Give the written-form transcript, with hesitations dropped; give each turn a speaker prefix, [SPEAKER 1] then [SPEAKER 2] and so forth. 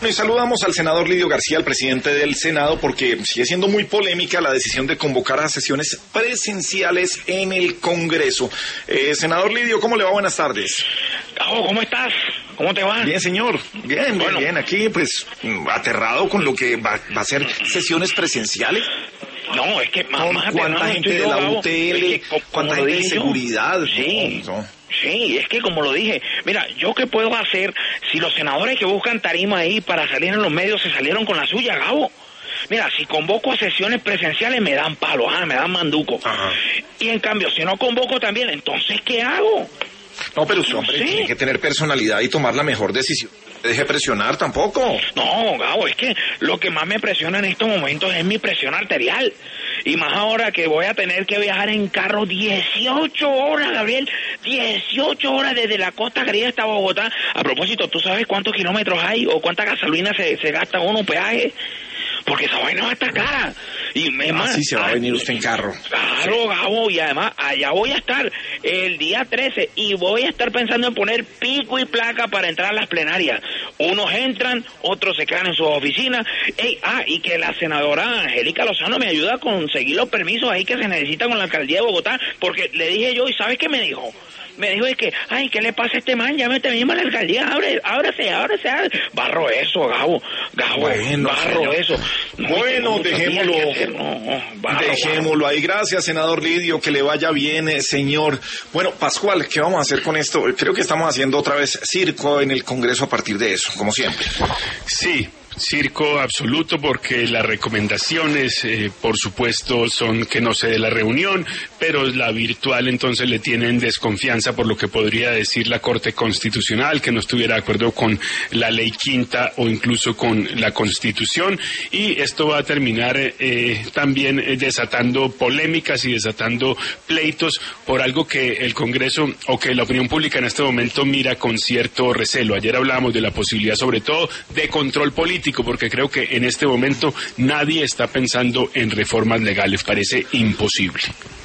[SPEAKER 1] Y saludamos al senador Lidio García, el presidente del Senado, porque sigue siendo muy polémica la decisión de convocar a sesiones presenciales en el Congreso. Senador Lidio, ¿cómo le va? Buenas tardes.
[SPEAKER 2] Gabo, ¿cómo estás? ¿Cómo te va?
[SPEAKER 1] Bien, señor. Bien, bueno. Bien. Aquí, pues, aterrado con lo que va a ser sesiones presenciales.
[SPEAKER 2] No, es que más
[SPEAKER 1] ¿cuánta gente de la UTL? ¿Cuánta gente de seguridad?
[SPEAKER 2] Sí. Sí, es que como lo dije, mira, ¿yo qué puedo hacer si los senadores que buscan tarima ahí para salir en los medios se salieron con la suya, Gabo? Mira, si convoco a sesiones presenciales me dan palo, me dan manduco. Ajá. Y en cambio, si no convoco también, entonces, ¿qué hago?
[SPEAKER 1] No, pero usted, hombre, tiene que tener personalidad y tomar la mejor decisión. No deje presionar tampoco.
[SPEAKER 2] No, Gabo, es que lo que más me presiona en estos momentos es mi presión arterial. Y más ahora que voy a tener que viajar en carro 18 horas, Gabriel. 18 horas desde la Costa Caribe hasta Bogotá. A propósito, ¿tú sabes cuántos kilómetros hay o cuánta gasolina se gasta uno peaje? Porque esa vaina va a estar cara. Y
[SPEAKER 1] sí se va a venir usted en carro.
[SPEAKER 2] Claro, Gabo, y además allá voy a estar el día 13 y voy a estar pensando en poner pico y placa para entrar a las plenarias. Unos entran, otros se quedan en sus oficinas. Y que la senadora Angélica Lozano me ayuda a conseguir los permisos ahí que se necesitan con la alcaldía de Bogotá, porque le dije yo, ¿y sabes qué me dijo? Me dijo es que, ¿qué le pasa a este man? Llámate mismo a la alcaldía, ábrase. Barro eso, Gabo,
[SPEAKER 1] bueno,
[SPEAKER 2] barro
[SPEAKER 1] señor.
[SPEAKER 2] Eso.
[SPEAKER 1] Bueno, dejémoslo ahí. Gracias, senador Lidio, que le vaya bien, señor. Bueno, Pascual, ¿qué vamos a hacer con esto? Creo que estamos haciendo otra vez circo en el Congreso a partir de eso, como siempre.
[SPEAKER 3] Sí. Circo absoluto, porque las recomendaciones, por supuesto, son que no se dé la reunión, pero la virtual entonces le tienen desconfianza por lo que podría decir la Corte Constitucional, que no estuviera de acuerdo con la Ley Quinta o incluso con la Constitución, y esto va a terminar también desatando polémicas y desatando pleitos por algo que el Congreso o que la opinión pública en este momento mira con cierto recelo. Ayer hablábamos de la posibilidad, sobre todo, de control político, porque creo que en este momento nadie está pensando en reformas legales, parece imposible.